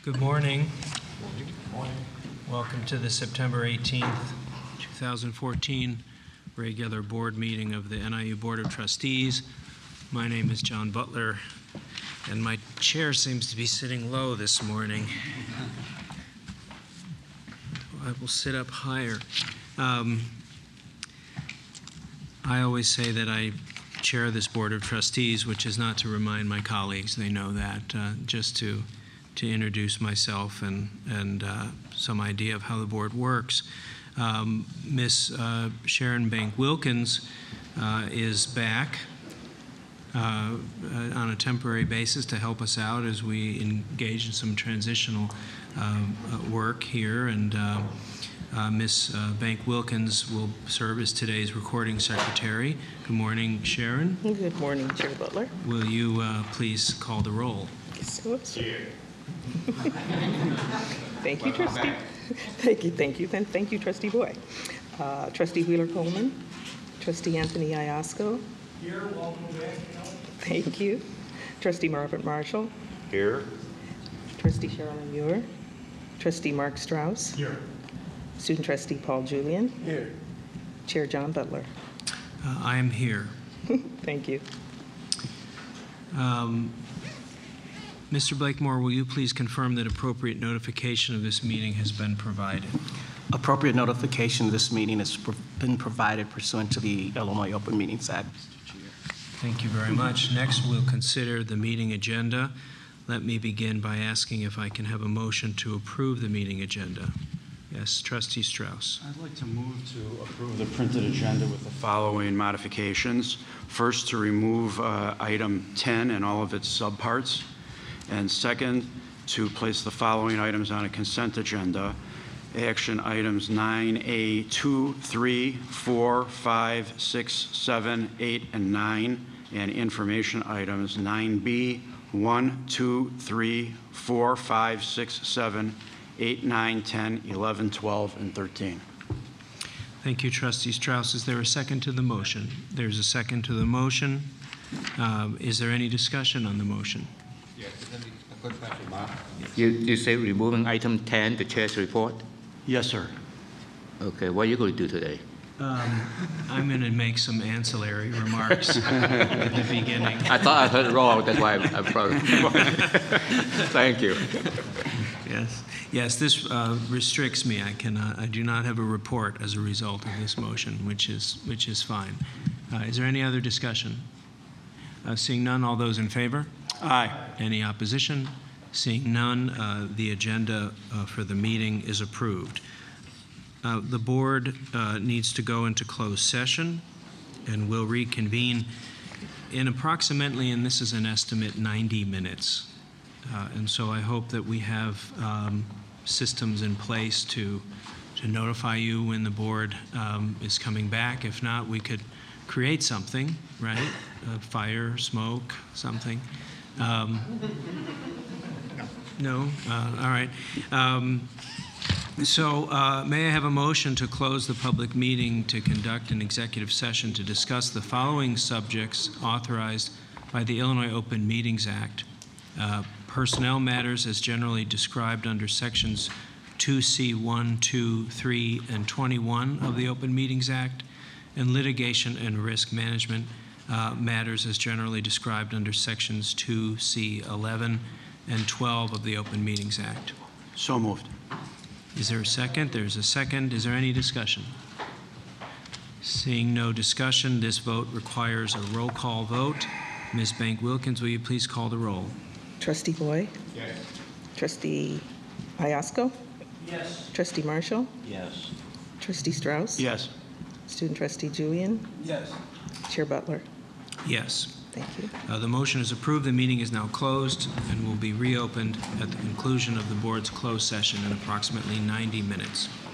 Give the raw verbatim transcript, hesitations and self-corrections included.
Good morning. Good morning. Welcome to the September eighteenth, two thousand fourteen regular board meeting of the N I U Board of Trustees. My name is John Butler, and my chair seems to be sitting low this morning. I will sit up higher. Um, I always say that I chair this Board of Trustees, which is not to remind my colleagues, they know that, uh, just to to introduce myself and, and uh, some idea of how the board works. Um, Miss Uh, Sharon Bank Wilkins uh, is back uh, uh, on a temporary basis to help us out as we engage in some transitional uh, uh, work here. And uh, uh, Miss Uh, Bank Wilkins will serve as today's recording secretary. Good morning, Sharon. Good morning, Chair Butler. Will you uh, please call the roll? Whoops. Thank you, Trustee. Thank you, thank you, and thank you, Trustee Boy. Uh, Trustee Wheeler Coleman, Trustee Anthony Iasco. Here, welcome back. Thank you. Trustee Margaret Marshall. Here. Trustee Sherilyn Muir. Trustee Mark Strauss. Here. Student Trustee Paul Julian. Here. Chair John Butler. Uh, I am here. Thank you. Um, Mister Blakemore, will you please confirm that appropriate notification of this meeting has been provided? Appropriate notification of this meeting has pro- been provided pursuant to the Illinois Open Meetings Act, Mister Chair. Thank you very much. Next, we'll consider the meeting agenda. Let me begin by asking if I can have a motion to approve the meeting agenda. Yes, Trustee Strauss. I'd like to move to approve the printed agenda with the following modifications. First, to remove uh, item ten and all of its subparts. And second, to place the following items on a consent agenda. Action items nine A, two, three, four, five, six, seven, eight, and nine, and information items nine B, one, two, three, four, five, six, seven, eight, nine, ten, eleven, twelve, and thirteen. Thank you, Trustee Strauss. Is there a second to the motion? There's a second to the motion. Um, is there any discussion on the motion? Yes, a quick question, Mark. You, you say removing item ten, the chair's report? Yes, sir. Okay, what are you going to do today? Um, I'm going to make some ancillary remarks at the beginning. I thought I heard it wrong, that's why I, I probably. Thank you. Yes, yes. This uh, restricts me. I cannot. I do not have a report as a result of this motion, which is which is fine. Uh, is there any other discussion? Uh, seeing none, all those in favor? Aye. Any opposition? Seeing none, uh, the agenda uh, for the meeting is approved. Uh, the board uh, needs to go into closed session, and will reconvene in approximately, and this is an estimate, ninety minutes. Uh, and so I hope that we have um, systems in place to to notify you when the board um, is coming back. If not, we could create something, right? Uh, fire, smoke, something. Um, no? Uh, all right. Um, so uh, may I have a motion to close the public meeting to conduct an executive session to discuss the following subjects authorized by the Illinois Open Meetings Act. Uh, personnel matters as generally described under sections two C one, two, three, and twenty-one of the Open Meetings Act, and litigation and risk management uh, matters as generally described under sections two C eleven and twelve of the Open Meetings Act. So moved. Is there a second? There's a second. Is there any discussion? Seeing no discussion, this vote requires a roll call vote. Miz Bank Wilkins, will you please call the roll? Trustee Boy. Yes. Trustee Iasco. Yes. Trustee Marshall. Yes. Trustee Strauss. Yes. Student Trustee Julian. Yes. Chair Butler. Yes. Thank you. Uh, the motion is approved. The meeting is now closed and will be reopened at the conclusion of the board's closed session in approximately ninety minutes.